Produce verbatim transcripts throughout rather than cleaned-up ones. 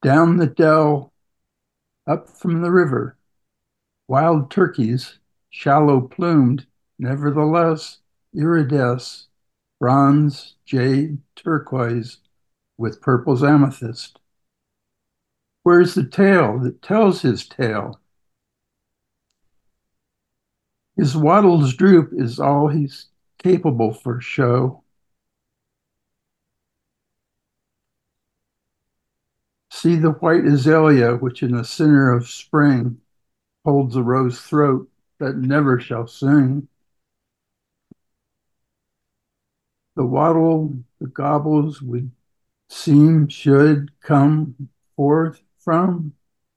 Down the dell, up from the river, wild turkeys, shallow plumed, nevertheless iridesce, bronze, jade, turquoise, with purple's amethyst. Where's the tale that tells his tale? His wattles droop is all he's capable for show. See the white azalea, which in the center of spring holds a rose throat that never shall sing. The wattle, the gobbles would seem should come forth from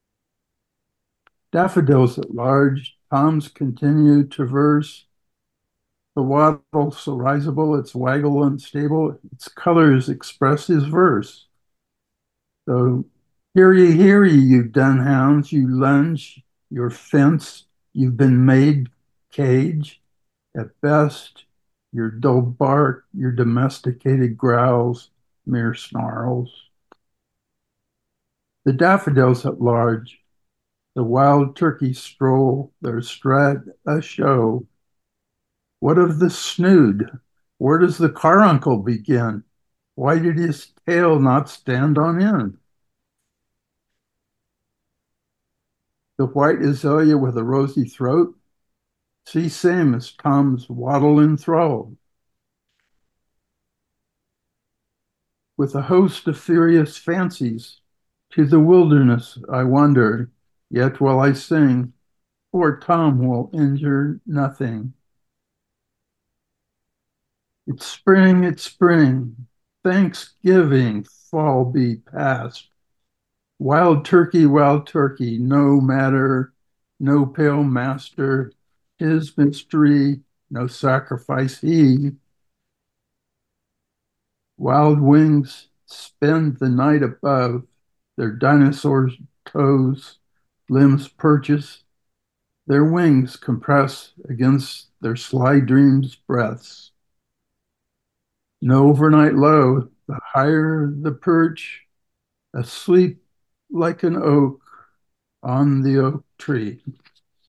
daffodils at large. Toms continue to verse. The wattle so risible, its waggle unstable, its colors express his verse. So hear ye, hear ye, you dunhounds, you lunge, your fence, you've been made cage. At best, your dull bark, your domesticated growls, mere snarls. The daffodils at large, the wild turkeys stroll, their strut a show. What of the snood? Where does the carbuncle begin? Why did his tail not stand on end? The white azalea with a rosy throat, see same as Tom's wattle enthralled. With a host of furious fancies, to the wilderness I wander, yet while I sing, poor Tom will injure nothing. It's spring, it's spring, Thanksgiving, fall be past. Wild turkey, wild turkey, no matter, no pale master, his mystery, no sacrifice he. Wild wings spend the night above, their dinosaurs' toes, limbs purchase, their wings compress against their sly dreams' breaths. No overnight low, the higher the perch, asleep like an oak on the oak tree.